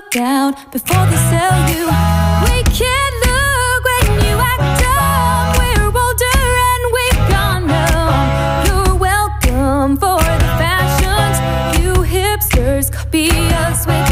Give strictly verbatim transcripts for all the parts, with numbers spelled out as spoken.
down before they sell you. We can't look when you act dumb. We're older and we've gone numb. You're welcome for the fashions. You hipsters copy us with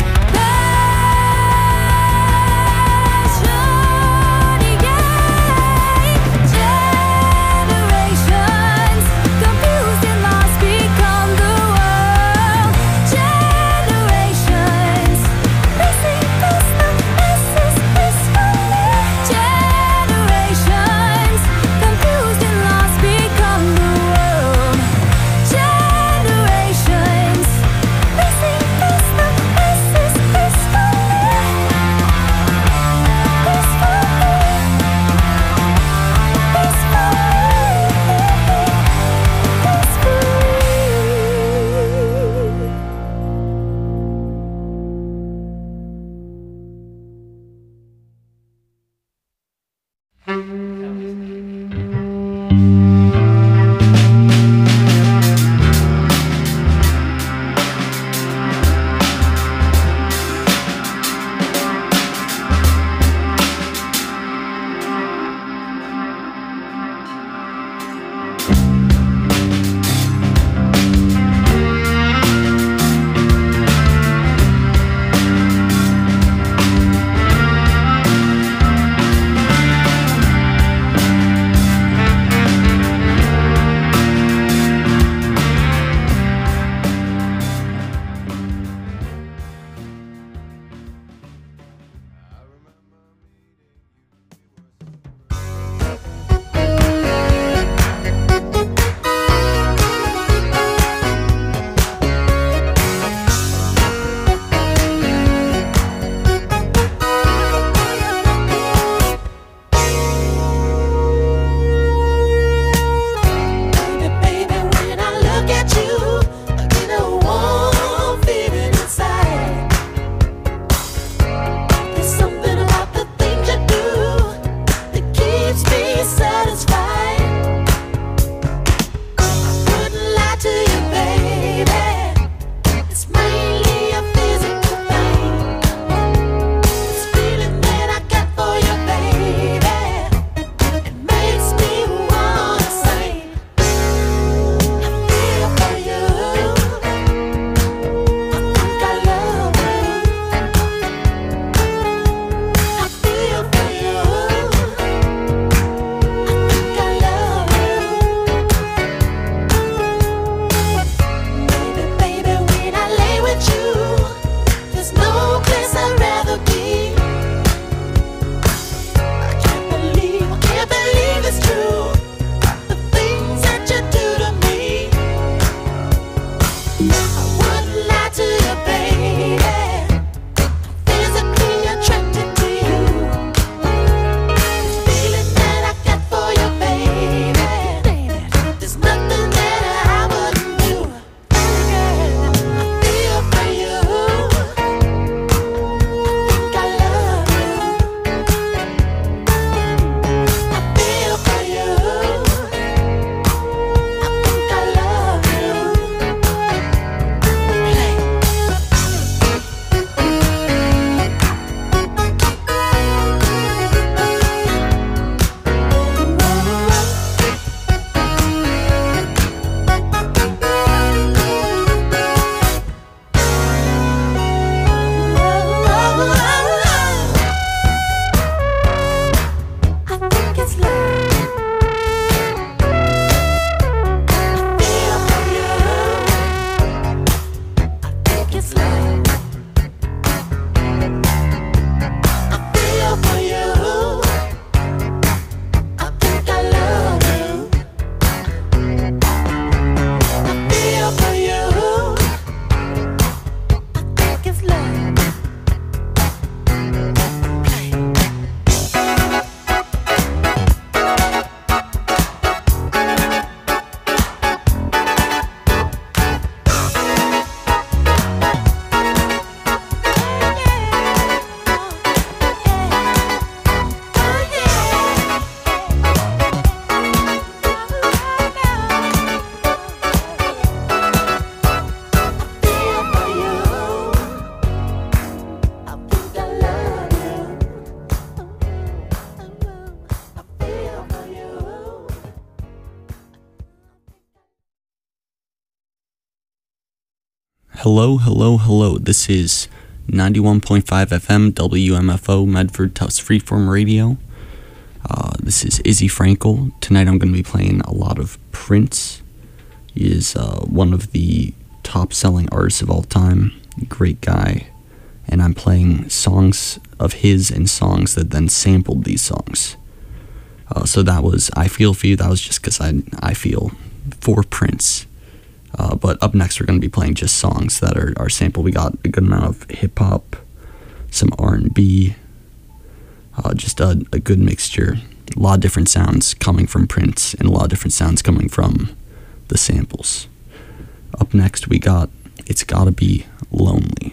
Hello, hello, hello. This is ninety-one point five F M W M F O Medford Tufts Freeform Radio. Uh, this is Izzy Frankel. Tonight I'm going to be playing a lot of Prince. He is uh, one of the top-selling artists of all time. Great guy. And I'm playing songs of his and songs that then sampled these songs. Uh, so that was I Feel For You. That was just because I, I feel for Prince. Uh, but up next, we're going to be playing just songs that are, are sampled. We got a good amount of hip-hop, some R and B, uh, just a, a good mixture. A lot of different sounds coming from Prince and a lot of different sounds coming from the samples. Up next, we got It's Gotta Be Lonely.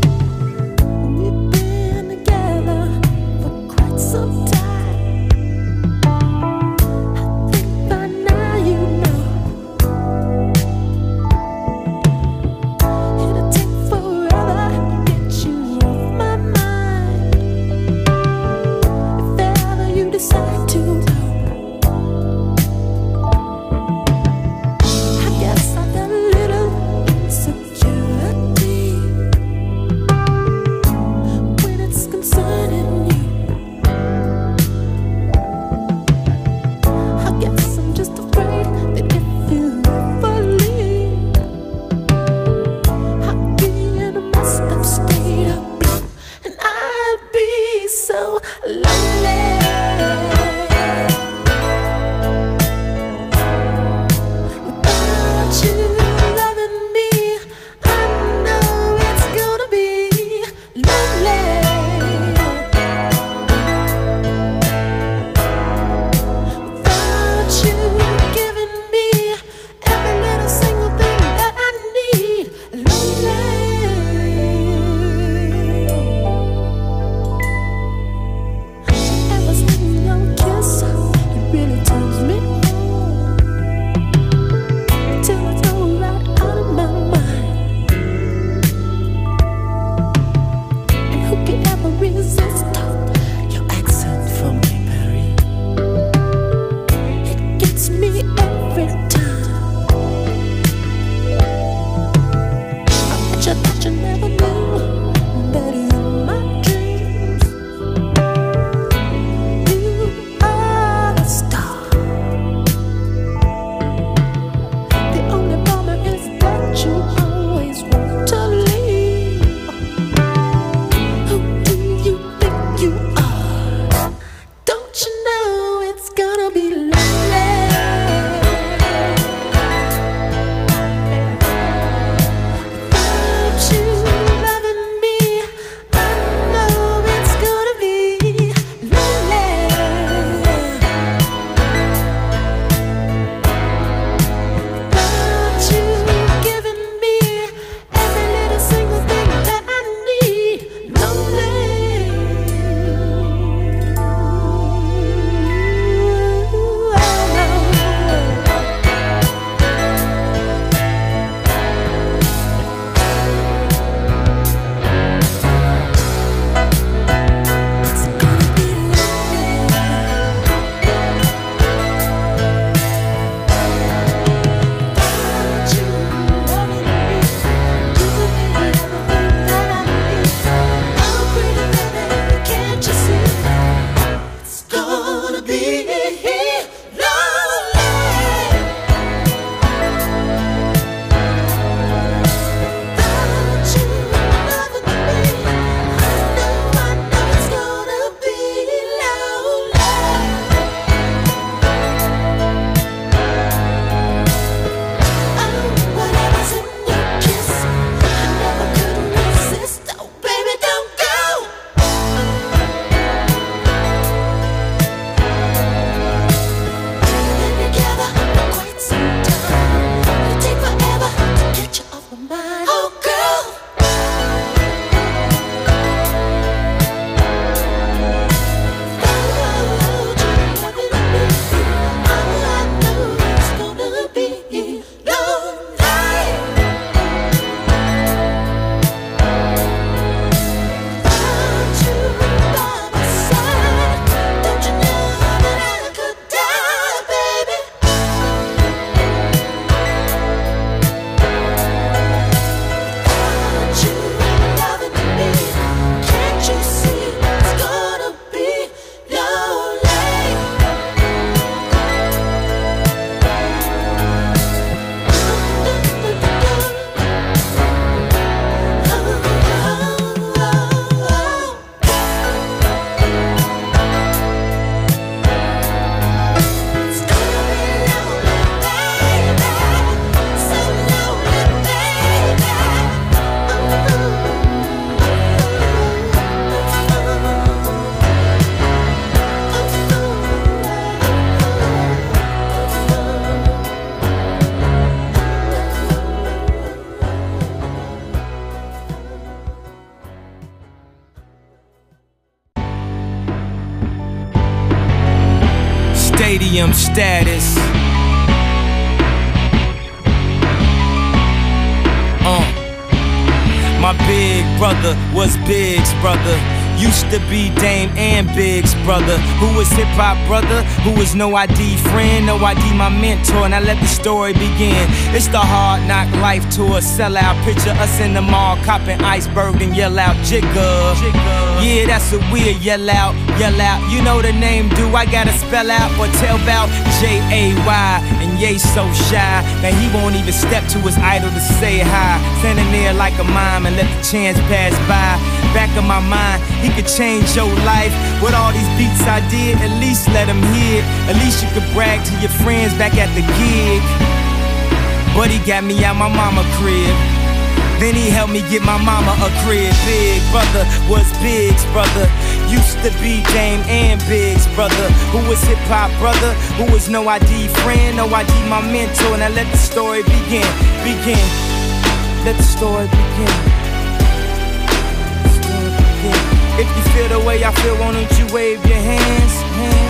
We've been together for quite some time. stadium status. Uh. My big brother was Big's brother. Used to be Dame and Big's brother. Who was hip-hop brother, who was no I D friend, no I D my mentor. Now let the story begin. It's the hard knock life tour, sellout. Picture us in the mall, copping iceberg and yell out Jigga. Yeah, that's what we'll yell out, yell out. You know the name, do I gotta spell out or tell about J A Y? And Ye so shy that he won't even step to his idol to say hi. Standing there like a mime and let the chance pass by. Back of my mind, he could change your life. With all these beats I did, at least let him hear it. At least you could brag to your friends back at the gig. But he got me out my mama crib. Then he helped me get my mama a crib. Big brother was Big's brother. Used to be Dame and Big's brother. Who was hip-hop brother, who was no I D friend, no I D my mentor. Now let the story begin, begin. Let the story begin. If you feel the way I feel, why don't you wave your hands? hands?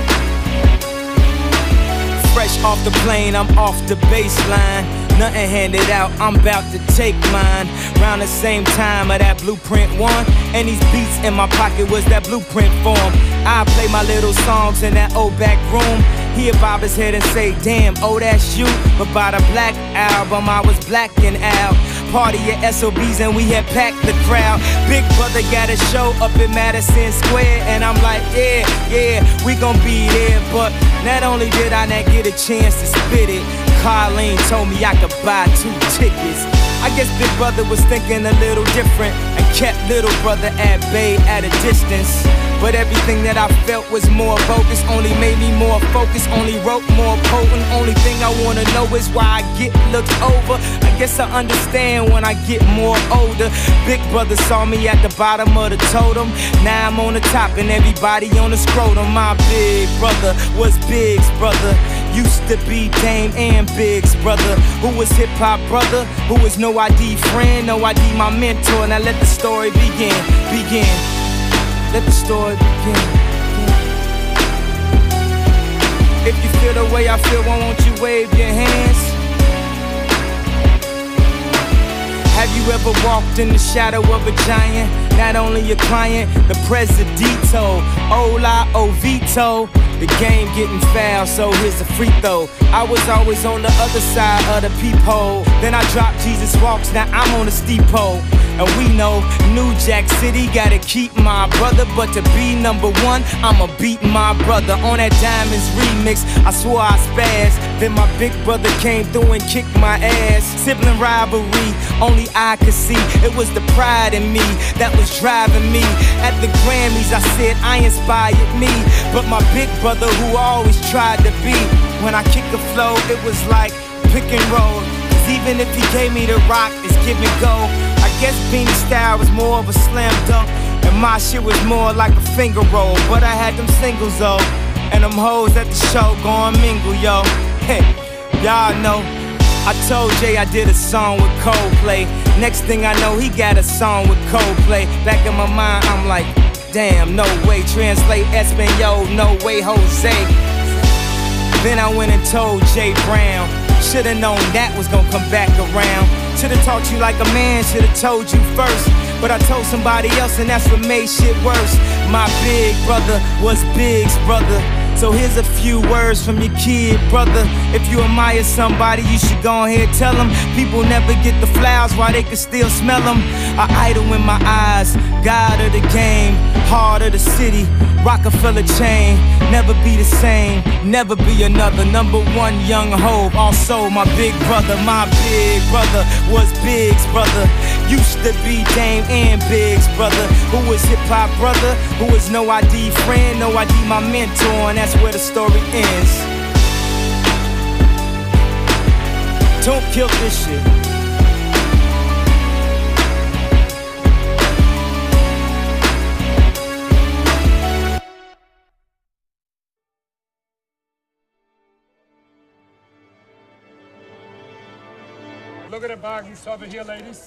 Fresh off the plane, I'm off the baseline. Nothing handed out, I'm about to take mine. Round the same time of that blueprint one. And these beats in my pocket was that blueprint form. I play my little songs in that old back room. He'll bob his head and say, damn, oh that's you. But by the Black Album, I was blacking out. Party at S O B's and we had packed the crowd. Big brother got a show up in Madison Square. And I'm like, yeah, yeah, we gon' be there. But not only did I not get a chance to spit it, Carlene told me I could buy two tickets. I guess Big Brother was thinking a little different and kept little brother at bay at a distance. But everything that I felt was more bogus, only made me more focused, only wrote more potent. Only thing I wanna know is why I get looked over. I guess I understand when I get more older. Big Brother saw me at the bottom of the totem. Now I'm on the top and everybody on the scrotum. My big brother was Big's brother. Used to be Dame and Big's brother. Who was hip-hop brother, who was no I D friend, no I D my mentor. Now let the story begin, begin. Let the story begin. If you feel the way I feel, why won't you wave your hands? Have you ever walked in the shadow of a giant? Not only a client, the presidito. Hola, Ovito. The game getting foul, so here's a free throw. I was always on the other side of the peephole. Then I dropped Jesus Walks, now I'm on the steep pole. And we know New Jack City gotta keep my brother. But to be number one, I'ma beat my brother. On that Diamonds remix, I swore I spazzed. Then my big brother came through and kicked my ass. Sibling rivalry, only I could see. It was the pride in me that was driving me. At the Grammys, I said I inspired me. But my big brother who always tried to be. When I kick the flow, it was like pick and roll. Cause even if he gave me the rock, it's give and go. I guess Beanie style was more of a slam dunk, and my shit was more like a finger roll. But I had them singles though, and them hoes at the show going mingle, yo. Hey, y'all know I told Jay I did a song with Coldplay. Next thing I know, he got a song with Coldplay. Back in my mind, I'm like, damn, no way. Translate Espanol, no way, Jose. Then I went and told Jay Brown. Should've known that was gonna come back around. Should've taught you like a man, should've told you first. But I told somebody else and that's what made shit worse. My big brother was Big's brother. So here's a few words from your kid, brother. If you admire somebody, you should go ahead and tell them. People never get the flowers while they can still smell them. An idol in my eyes, God of the game, heart of the city, Rockefeller chain. Never be the same, never be another. Number one young hope, also my big brother. My big brother was Big's brother. Used to be Dame and Big's brother. Who was hip-hop brother, who was no I D friend, no I D my mentor. And that's where the story ends. Don't kill this shit. Look at the bag you saw over here, ladies.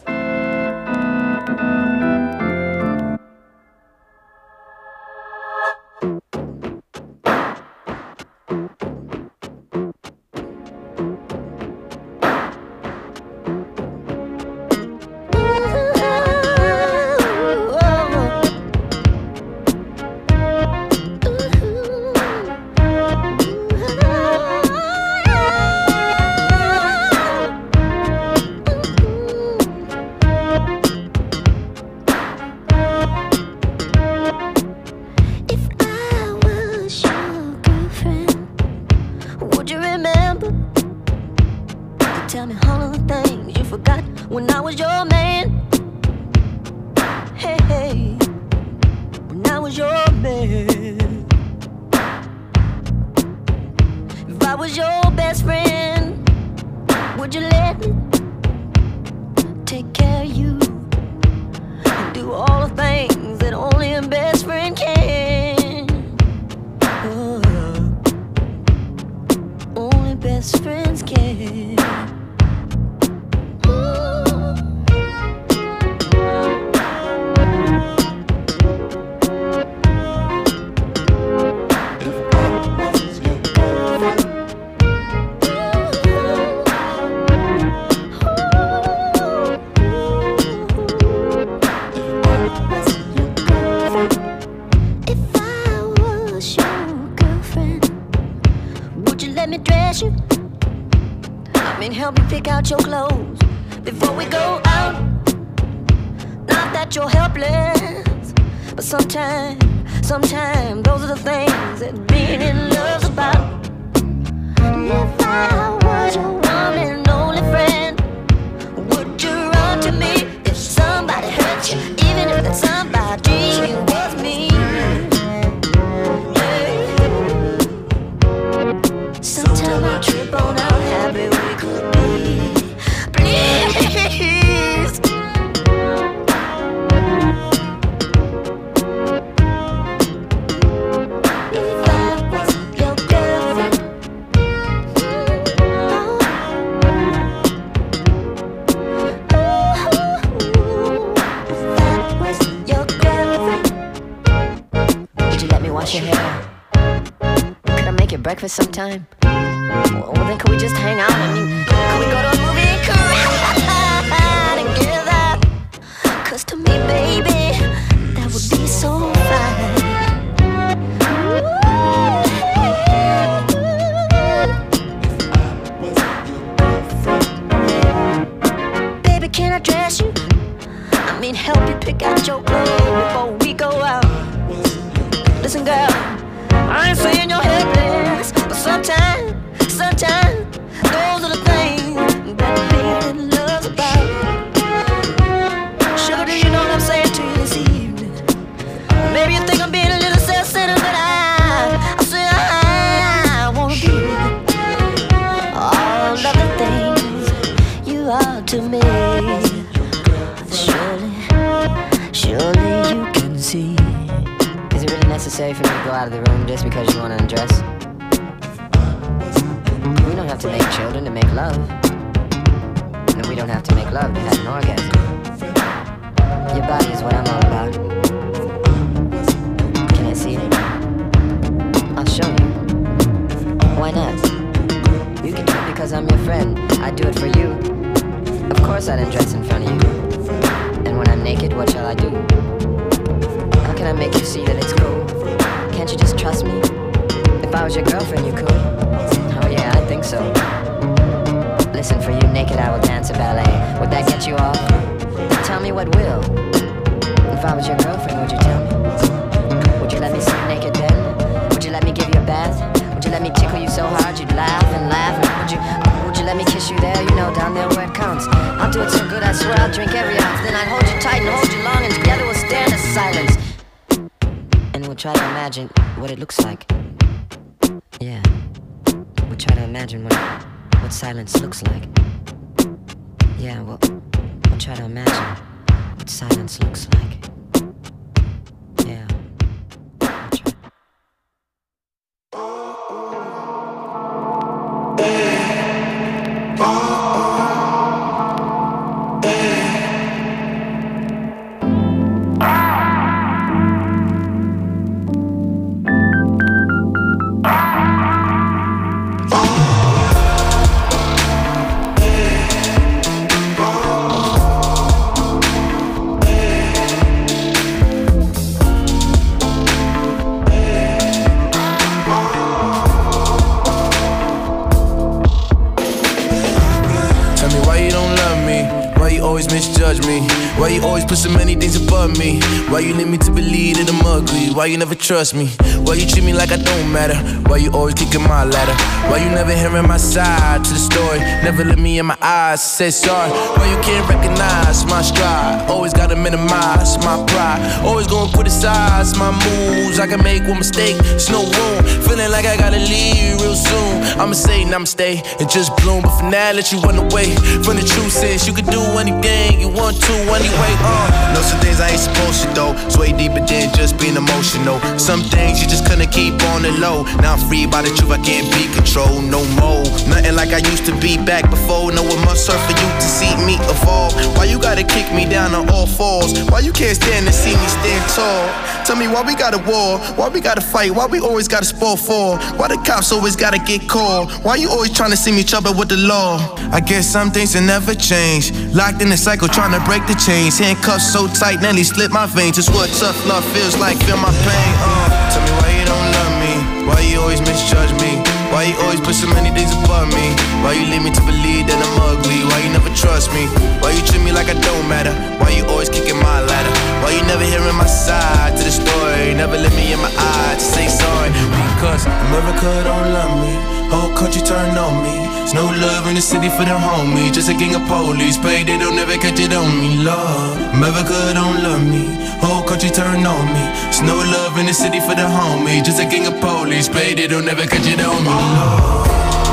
was your best friend, would you let me take care of you and do all the things that only a best friend can? Oh, only best friends can. Help you pick out your clothes before we go out. Not that you're helpless, but sometimes, sometimes those are the things that being in love's about. And if I was your one and only friend, would you run to me if somebody hurt you, even if that somebody was me? Hey. Sometimes I trip on how happy we could be. Please. If I was your girlfriend, oh. If I was your girlfriend, would you let me wash your hair? Could I make you breakfast sometime? Well, then could we just hang out? I mean, could we go to a movie and cry together? Cause to me, baby, that would be so fine. Baby, can I dress you? I mean, help you pick out your clothes before we go out. Listen, girl, I ain't saying you're helpless, but sometimes, sometimes, those are the things that being in love's about. Sugar, do you know what I'm saying to you this evening? Maybe you think I'm being a little self-centered, but I, I say I, I wanna be all of the things you are to me. Surely, surely you can see. Is it really necessary for me to go out of the room just because you want to undress? We don't have to make children to make love. And we don't have to make love to have an orgasm. Your body is what I'm all about. Can I see it? I'll show you. Why not? You can do it because I'm your friend. I do it for you. Of course I'd undress in front of you. And when I'm naked, what shall I do? How can I make you see that it's cool? Can't you just trust me? If I was your girlfriend, you could. Oh yeah, I think so. Listen, for you naked I will dance a ballet. Would that get you off? Tell me what will. If I was your girlfriend, would you tell me? Would you let me see you naked then? Would you let me give you a bath? Would you let me tickle you so hard you'd laugh and laugh? And would you, would you let me kiss you there? You know, down there where it counts. I'll do it so good I swear I'll drink every ounce. Then I'd hold you tight and hold you long, and together we'll stand in silence. And we'll try to imagine what it looks like. Yeah, we'll try to imagine what, what silence looks like. Yeah, we'll, we'll try to imagine what silence looks like. Yeah, we'll try. Why you always put so many things above me? Why you lead me to believe that I'm ugly? Why you never trust me? Why you treat me like I don't matter? Why you always kicking my ladder? Why you never hearing my side to the story? Never look me in my eyes, say sorry. Why you can't recognize my stride? Always gotta minimize my pride. Always gonna criticize my moves. I can make one mistake, it's no room. Feeling like I gotta leave real soon. I'ma say namaste and just bloom. But for now, let you run away from the truth. Since you could do anything you want to anyway. Uh. Know some things I ain't supposed to though. It's way deeper than just being emotional. Some things you just couldn't keep on the low. Now I'm free by the truth, I can't be controlled no more. Nothing like I used to be back before. No one must serve for you to see me evolve. Why you gotta kick me down on all fours? Why you can't stand to see me stand tall? Tell me why we got a war? Why we gotta fight? Why we always gotta spoil for? Why the cops always gotta get called? Why you always trying to see me trouble with the law? I guess some things will never change. Locked in a cycle trying to break the chains. Handcuffs so tight, nearly split my veins. It's what tough love feels like, feel my pain. uh. Tell me why you don't love me? Why you always misjudge me? Why you always put so many things above me? Why you lead me to believe that I'm ugly? Why you never trust me? Why you treat me like I don't matter? Why you always kicking my ladder? Why you never hearing my side to the story? Never let me in my eyes to say sorry. Because America don't love me, whole country turned on me. There's no love in the city for them homies. Just a gang of police, pay they don't never catch it on me. Lord, America don't love me, whole country turned on me. There's no love in the city for the homies. Just a gang of police, pay they don't never catch it on me. Lord.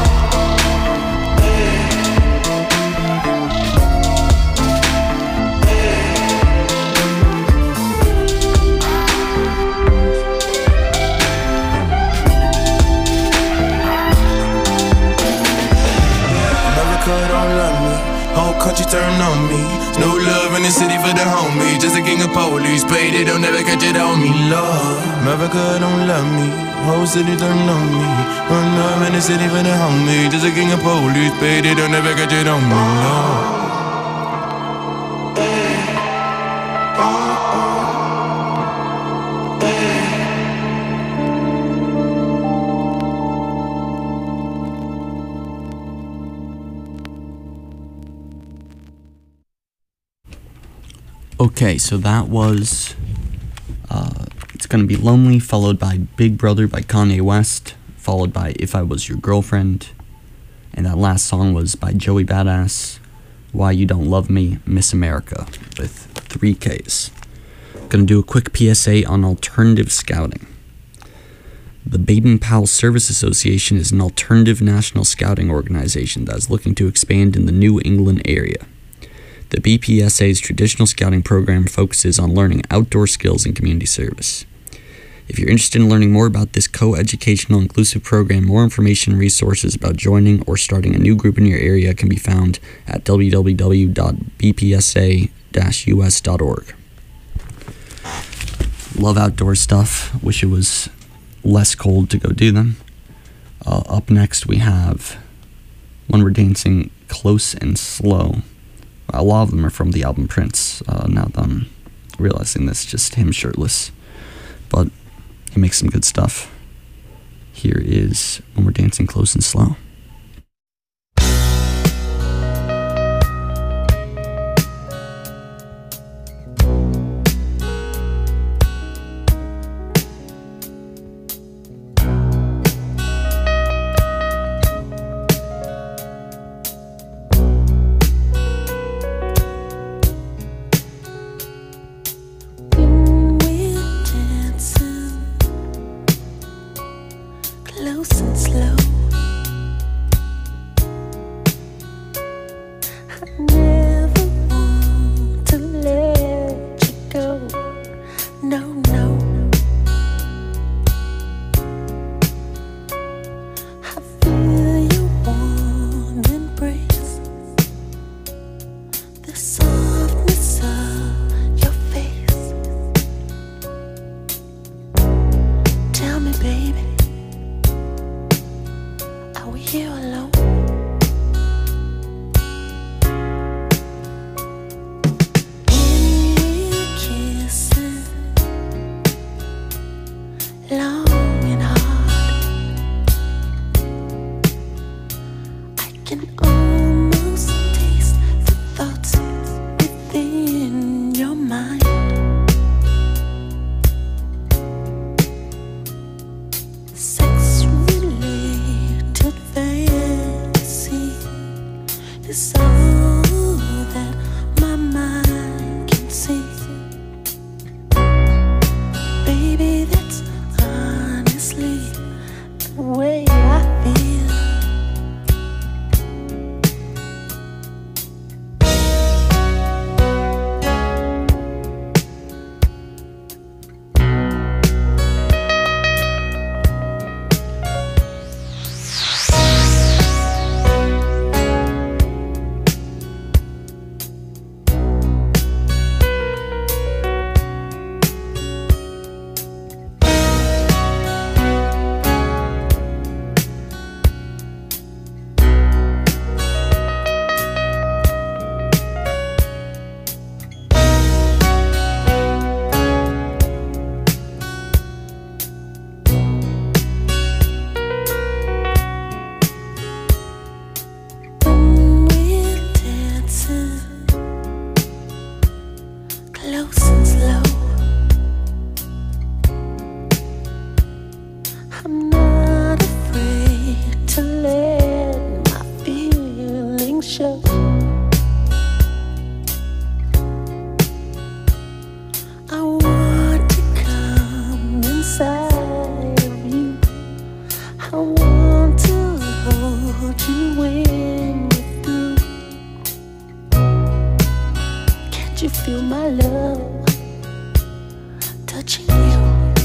Country turn on me. No love in the city for the homie. Just a gang of police, pay they don't never catch it on me. Lord, America don't love me, whole city turn on me. No love in the city for the homie. Just a gang of police, pay they don't never catch it on me. Lord. Okay, so that was uh, It's Gonna Be Lonely, followed by Big Brother by Kanye West, followed by If I Was Your Girlfriend, and that last song was by Joey Badass, Why You Don't Love Me, Miss America, with three Ks. Gonna do a quick P S A on alternative scouting. The Baden-Powell Service Association is an alternative national scouting organization that is looking to expand in the New England area. The B P S A's traditional scouting program focuses on learning outdoor skills and community service. If you're interested in learning more about this co-educational inclusive program, more information and resources about joining or starting a new group in your area can be found at w w w dot b p s a dash u s dot org. Love outdoor stuff. Wish it was less cold to go do them. Uh, up next we have When We're Dancing Close and Slow. A lot of them are from the album Prince. Uh, now that I'm realizing this, just him shirtless. But he makes some good stuff. Here is When We're Dancing Close and Slow. Close and slow. close and slow. I'm not afraid to let my feelings show. I want to come inside of you. I want to hold you when we're through. Can't you feel my love touching you?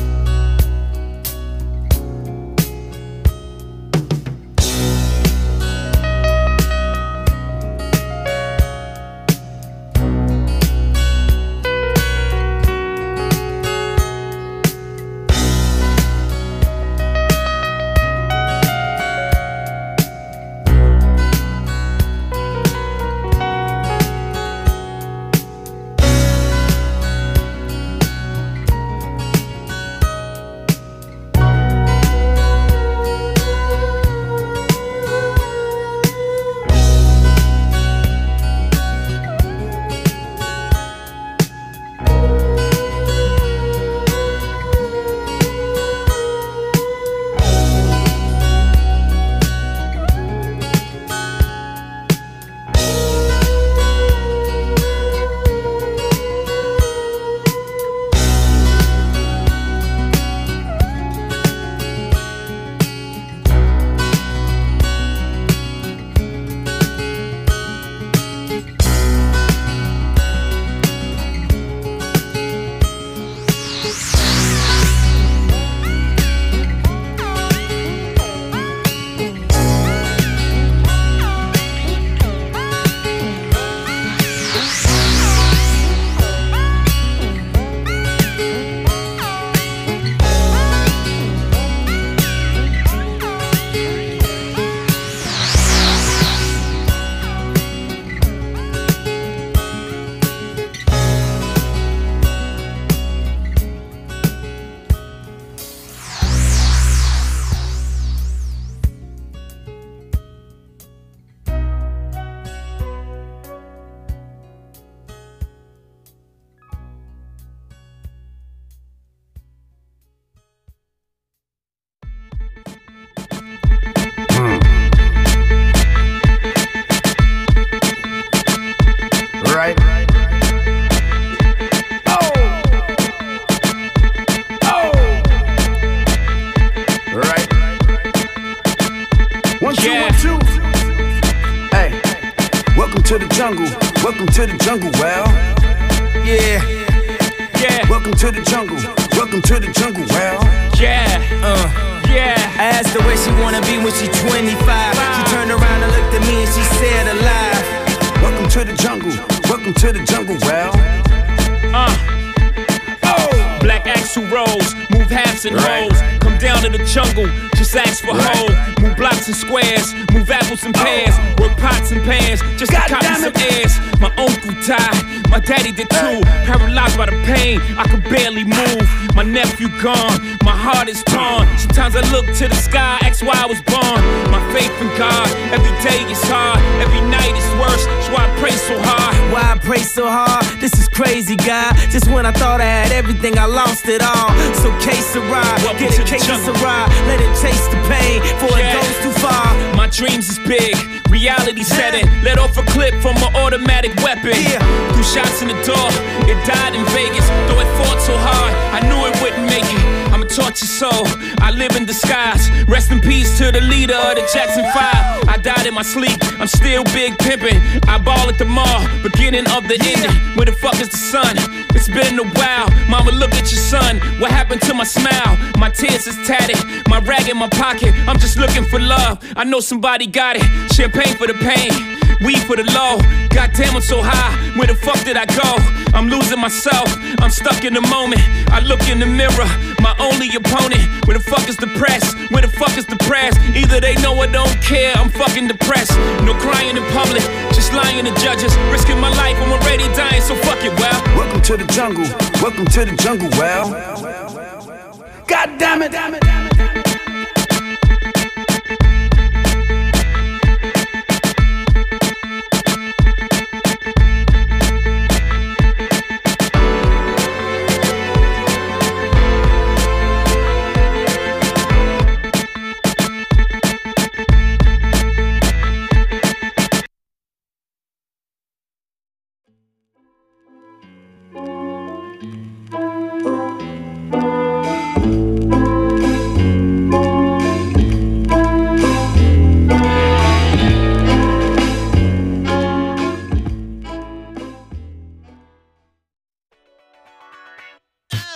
Gone, my heart is torn. Sometimes I look to the sky, ask why I was born. My faith in God, every day is hard, every night is worse. That's why I pray so hard. Why I pray so hard? This is crazy, God. Just when I thought I had everything, I lost it all. So case a ride, get a case of ride, let it taste the pain before yeah. it goes too far. My dreams is big, reality setting. Let off a clip from an automatic weapon. Yeah. Two shots in the door, it died in Vegas. Though it fought so hard, I knew it wouldn't make it. I'm a tortured soul, I live in disguise. Rest in peace to the leader of the Jackson five. I died in my sleep, I'm still big pimping. I ball at the mall, beginning of the ending. Where the fuck is the sun? It's been a while. Mama, look at your son. What happened to my smile? My tears is tatted, my rag in my pocket. I'm just looking for love, I know somebody got it. Champagne for the pain, weed for the low. Goddamn, I'm so high, where the fuck did I go? I'm losing myself, I'm stuck in the moment. I look in the mirror, my only opponent. Where the fuck is the press? Where the fuck is the press? Either they know I don't care, I'm fucking depressed. No crying in public, just lying to judges. Risking my life, I'm already dying, so fuck it, well. Welcome to the jungle, welcome to the jungle, well. God damn it, damn it, damn it, damn it.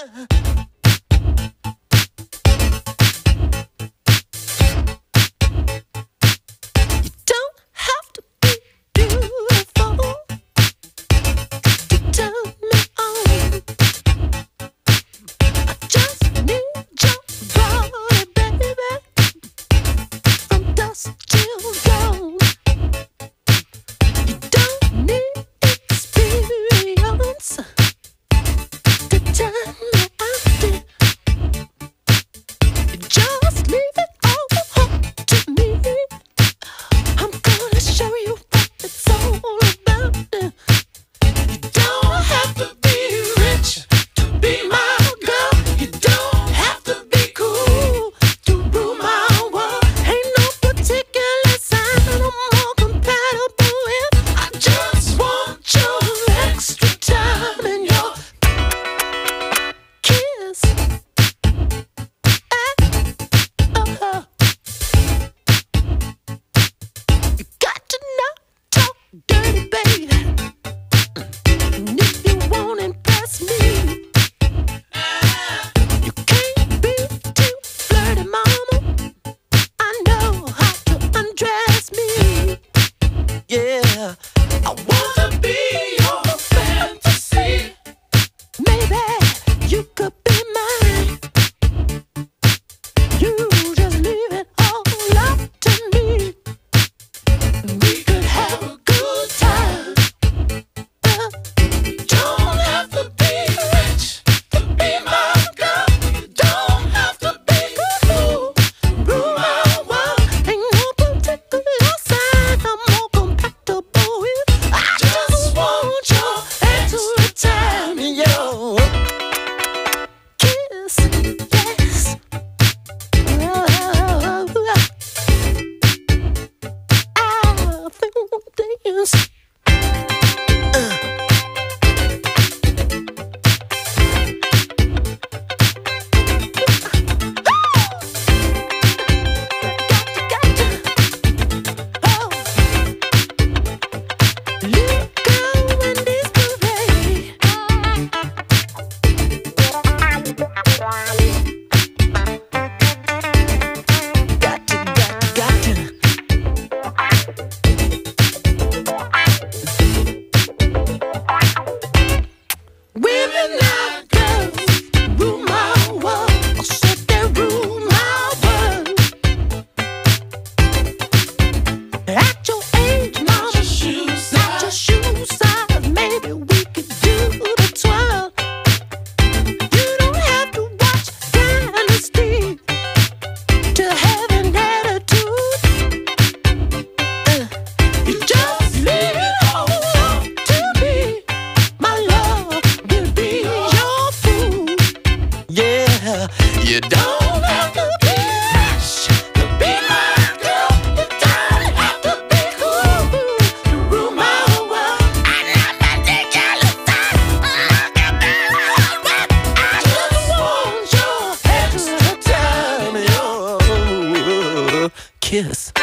Kiss.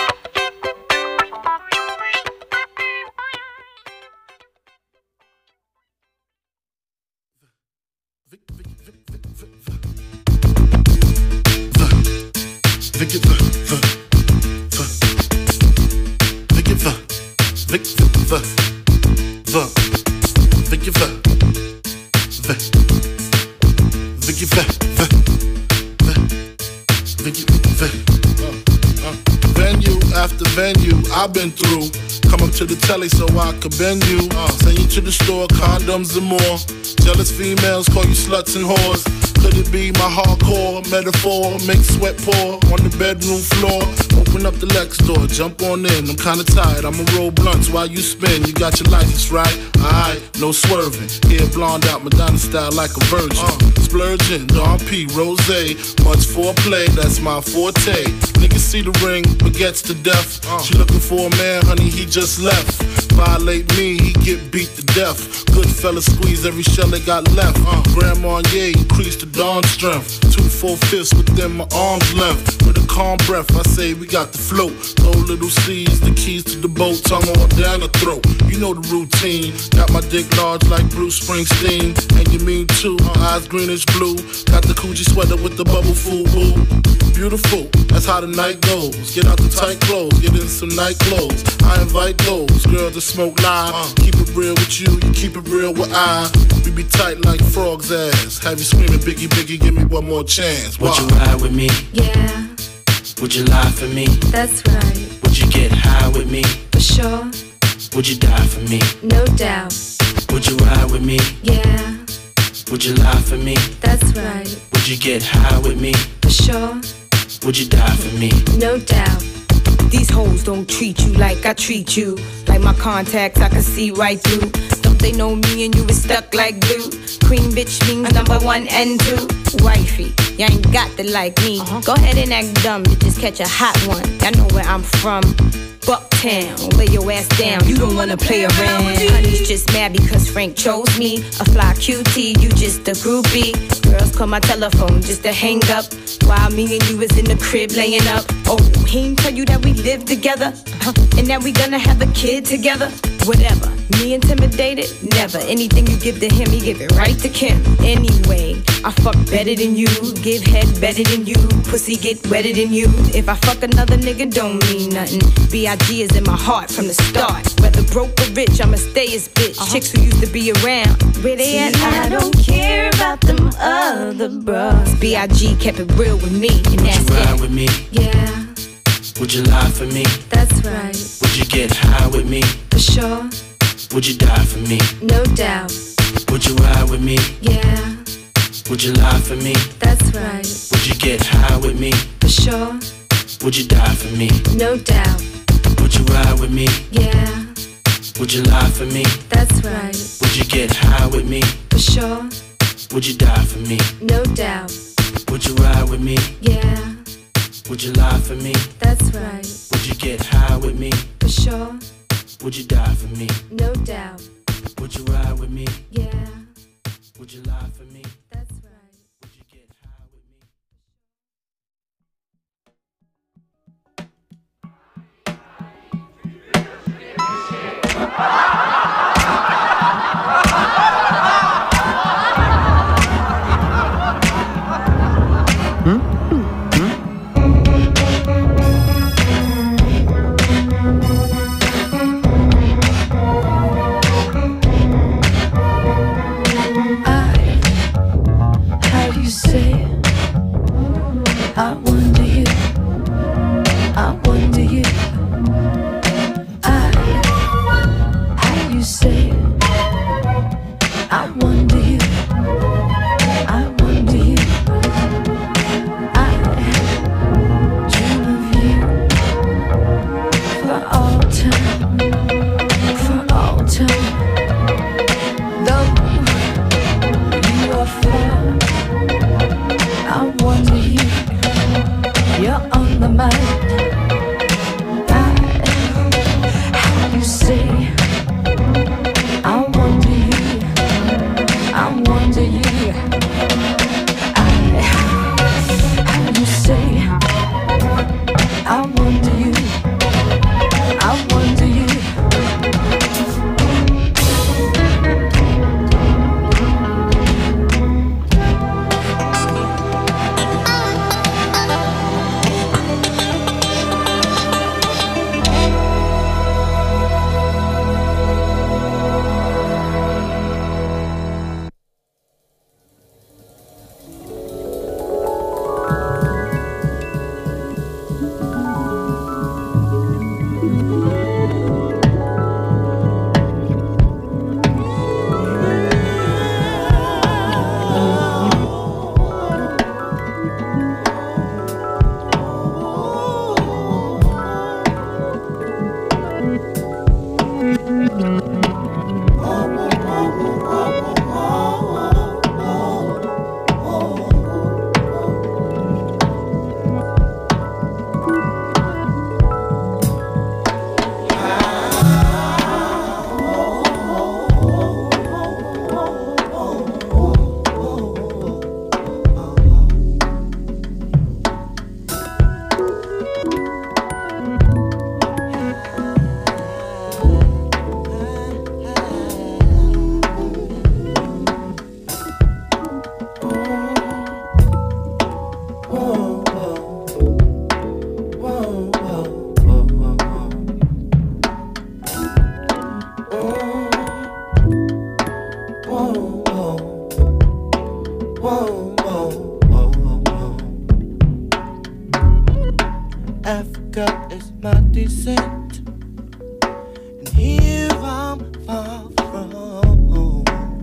Venue after venue, I've been through. Come up to the telly so I could bend you. Uh, send you to the store, condoms and more. Jealous females call you sluts and whores. Could it be my hardcore metaphor? Make sweat pour on the bedroom floor. Open up the Lex door, jump on in. I'm kinda tired, I'ma roll blunts while you spin. You got your license right? Alright, no swerving. Hair blonde out, Madonna style like a virgin. Uh, splurging, Don P, Rose. Much foreplay, that's my forte. Niggas see the ring, but gets to death. Uh, she looking for a man, honey, he just left. Violate me, he get beat to death. Good fella squeeze every shell they got left. Uh, Grandma, yeah, increase the dawn strength. Two four fifths within my arm's length. With a calm breath, I say we got the float. Throw little C's, the keys to the boat, tongue all down the throat. You know the routine. Got my dick large like Bruce Springsteen. And you mean too, my eyes greenish blue. Got the Coogi sweater with the bubble food, boo. Beautiful, that's how the night goes. Get out the tight clothes, get in some night clothes. I invite those girls to smoke live. Keep it real with you, you keep it real with I. We be tight like frog's ass. Have you screaming, Biggie, Biggie, give me one more chance. Would you ride with me? Yeah, Would you lie for me? that's right. Would you get high with me? For sure, Would you die for me? no doubt. Would you ride with me? Yeah, Would you lie for me? that's right. Would you get high with me? For sure, Would you die for me? no doubt. These hoes don't treat you like I treat you. Like my contacts, I can see right through. Don't they know me and you is stuck like glue? Queen bitch means number one and two. Wifey, you ain't got to like me. Uh-huh. Go ahead and act dumb, bitches catch a hot one. Y'all know where I'm from. Bucktown, lay your ass down, you don't wanna play around. Honey's just mad because Frank chose me. A fly Q T, you just a groupie. Girls call my telephone just to hang up while me and you was in the crib laying up. Oh, he ain't tell you that we live together and that we gonna have a kid together. Whatever, me intimidated? Never. Anything you give to him, he give it right to Kim. Anyway, I fuck better than you, give head better than you, pussy get wetter than you. If I fuck another nigga, don't mean nothing. B I G is in my heart from the start. Whether broke or rich, I'ma stay his bitch. Uh-huh. Chicks who used to be around, where they at? I don't care about them other bros. B I G kept it real with me, and that's Would you ride it. with me? Yeah, Would you lie for me? that's right. Would you get high with me? For sure, Would you die for me? no doubt. Would you ride with me? Yeah, Would you lie for me? that's right. Would you get high with me? For sure, Would you die for me? no doubt. Would you ride with me? Yeah, Would you lie for me? that's right. Would you get high with me? For sure, Would you die for me? no doubt. Would you ride with me? Yeah, Would you lie for me? that's right. Would you get high with me? For sure, Would you die for me? no doubt. Would you ride with me? Yeah, Would you lie for me? that's right. Would you get high with me? whoa, whoa, whoa, whoa, whoa. Africa is my descent, and here I'm far from home.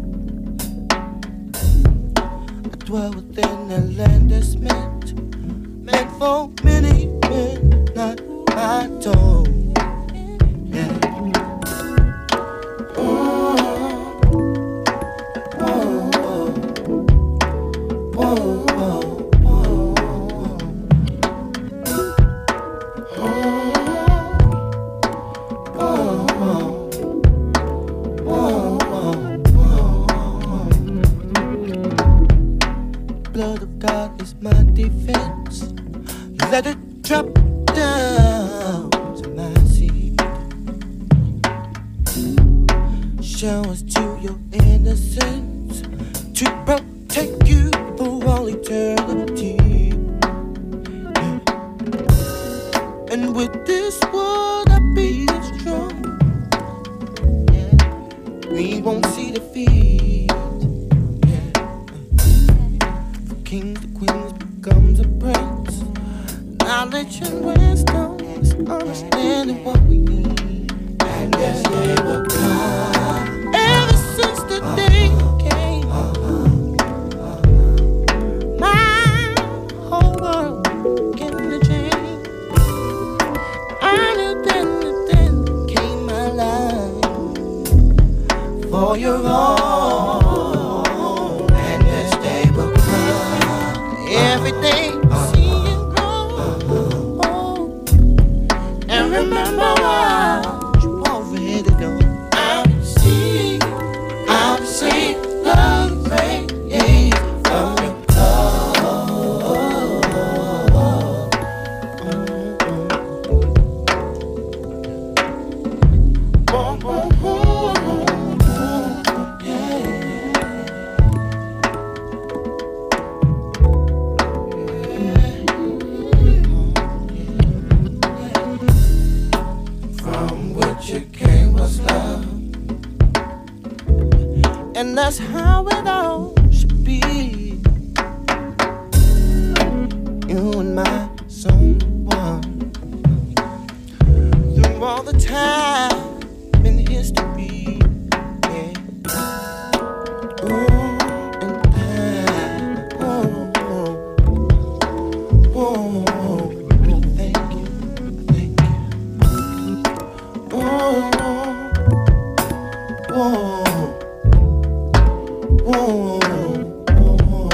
I dwell within a land that's meant, meant for many men, not my own. Blood of God is my defense. Let it drop down to my seat. Showers to your innocence to protect you for all eternity. Yeah. And with this world I be strong. Yeah. We won't see defeat. Kings and queens becomes a prince. Knowledge and wisdom is understanding what we need. And yes, they will come. Ever since the day you came, my whole world began to change. I knew then that then came my life for your own. Every day, see you grow, oh, and remember what you already know. I'll see, I'll see love rays from your love. Oh, oh, oh, oh, yeah. And that's how it all should be. You and my someone through all the time in history. Yeah. Ooh, and I, oh, oh, oh, oh, thank you, thank you. Oh, oh. Whoa, whoa,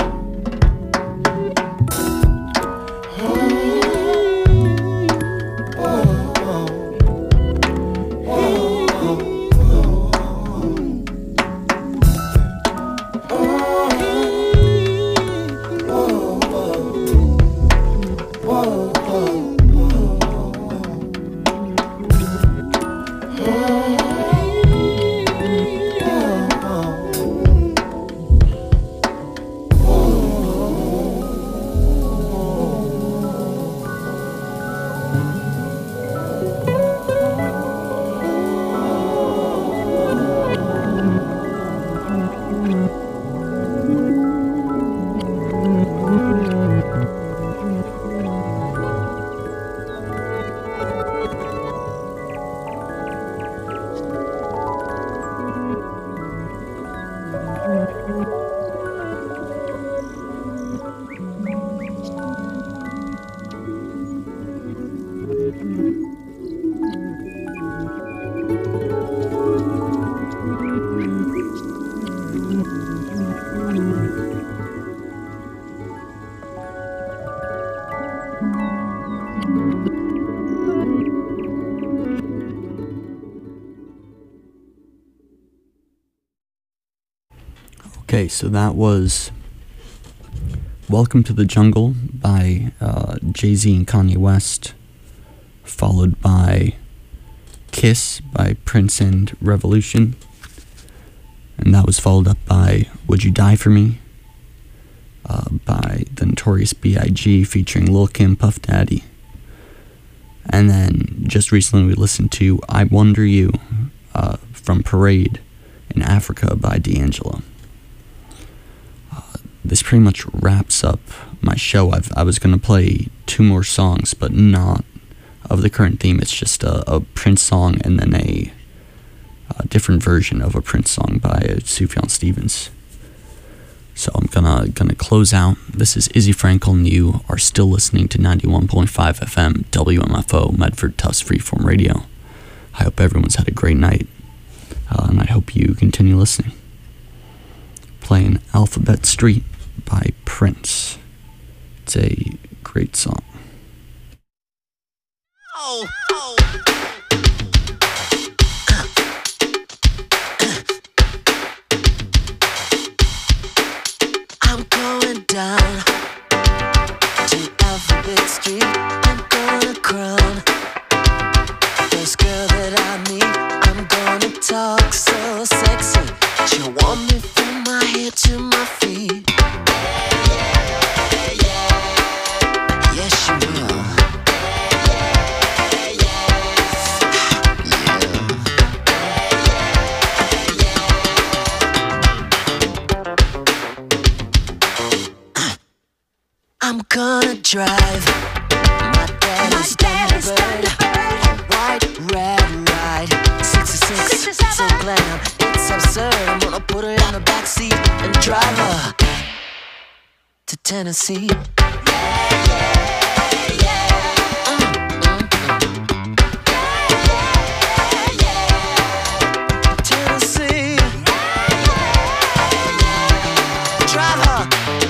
Okay, so that was Welcome to the Jungle by uh, Jay-Z and Kanye West, followed by Kiss by Prince and Revolution, and that was followed up by Would You Die For Me uh, by the Notorious B I G featuring Lil' Kim, Puff Daddy. And then just recently we listened to I Wonder You uh, from Parade in Africa by D'Angelo. Uh, this pretty much wraps up my show. I've, I was going to play two more songs, but not of the current theme. It's just a, a Prince song and then a, a different version of a Prince song by Sufjan Stevens. So I'm gonna gonna close out. This is Izzy Frankel, and you are still listening to ninety-one point five F M W M F O Medford Tufts Freeform Radio. I hope everyone's had a great night, uh, and I hope you continue listening. Playing Alphabet Street by Prince. It's a great song. Oh, oh. I'm going down to Alphabet Street. I'm gonna crown first girl that I meet. I'm gonna talk so sexy. She'll want me from my head to my feet. Yes, she will. I'm gonna drive my daddy's Thunderbird, white, red, ride, sixty-six, so glam, it's absurd. I'm gonna put her in the backseat and drive her to Tennessee. Tennessee, drive her.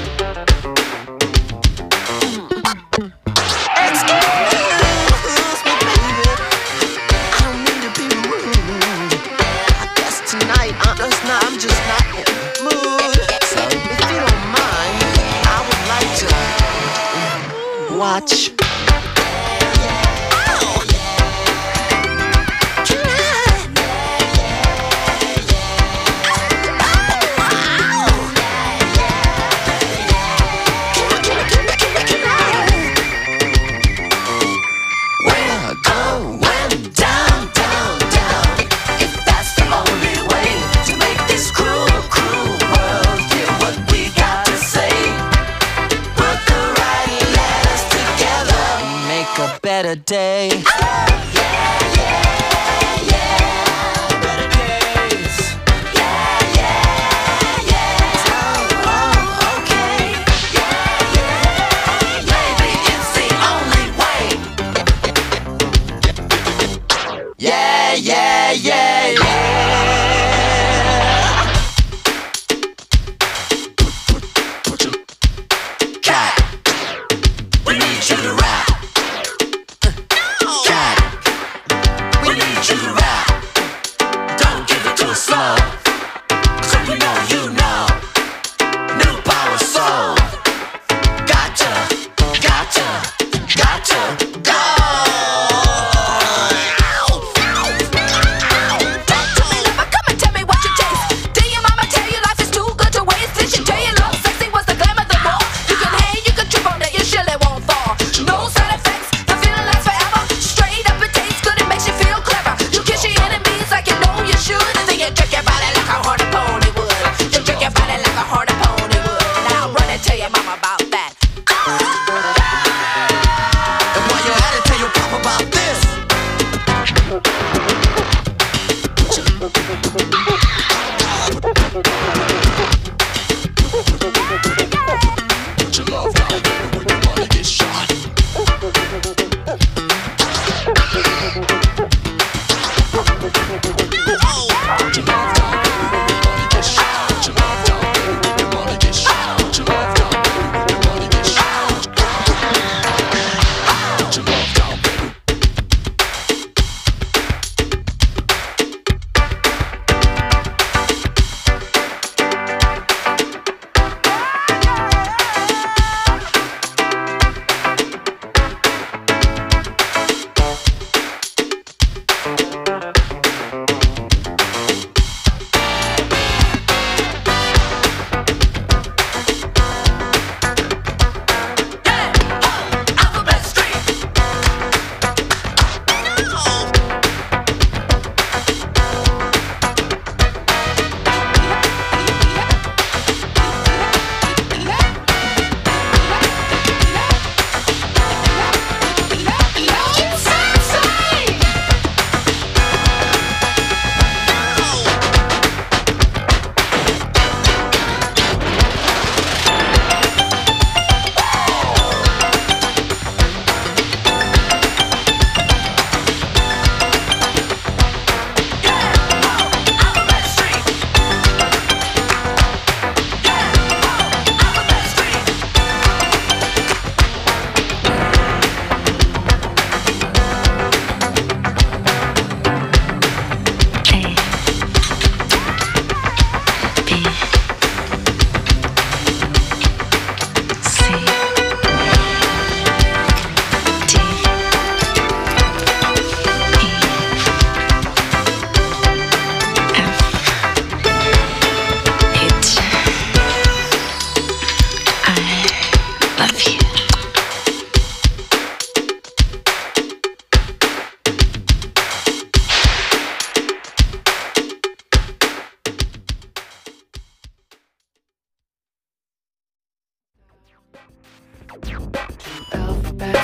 I'm just not in the mood. So if you don't mind, I would like to watch. Better day. Oh, yeah, yeah, yeah. Better days. Yeah, yeah, yeah. Oh, oh, okay. Yeah, yeah. Maybe it's the only way. Yeah, yeah, yeah, yeah. Cat, we need you to rap.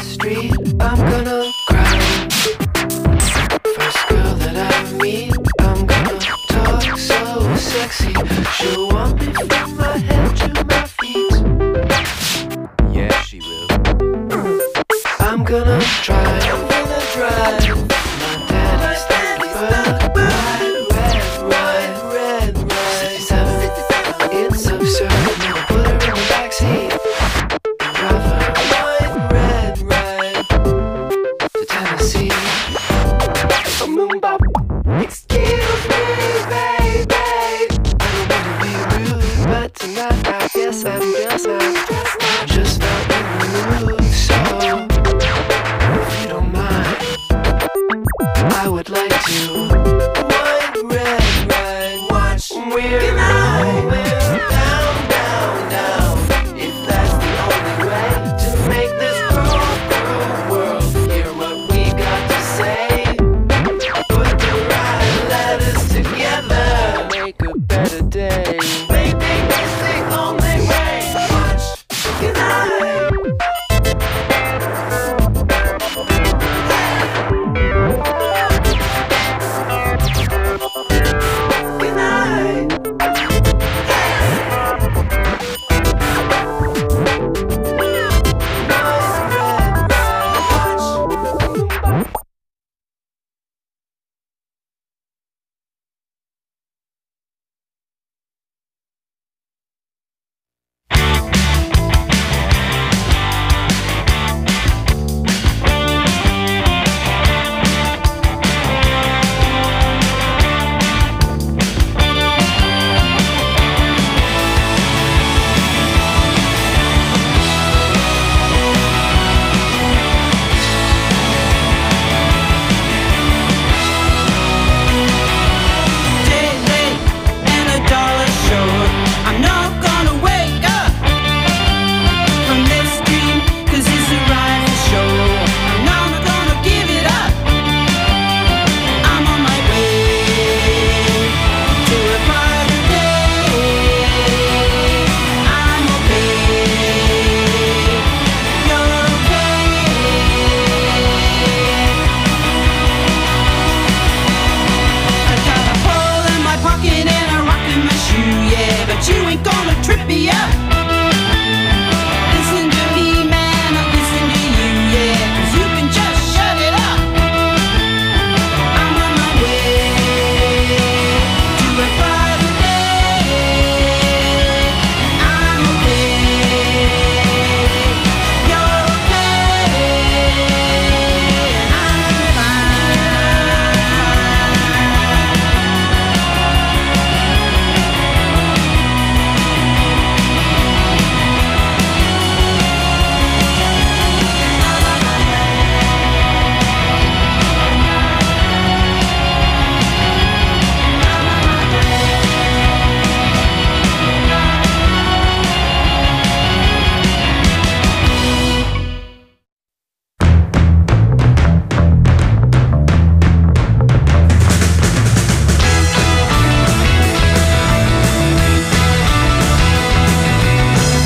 street, I'm gonna cry. First girl that I meet, I'm gonna talk so sexy. She'll want me from my head to my feet. Yeah, she will. I'm gonna drive, I'm gonna drive my daddy's Thunderbird. Ride, red, ride, red, ride. sixty-seven, it's absurd. I'm gonna put her in the backseat and drive her wide, red, ride to Tennessee. A moon bop. Excuse me, baby. I don't want to be rude, but tonight I guess I'm just out.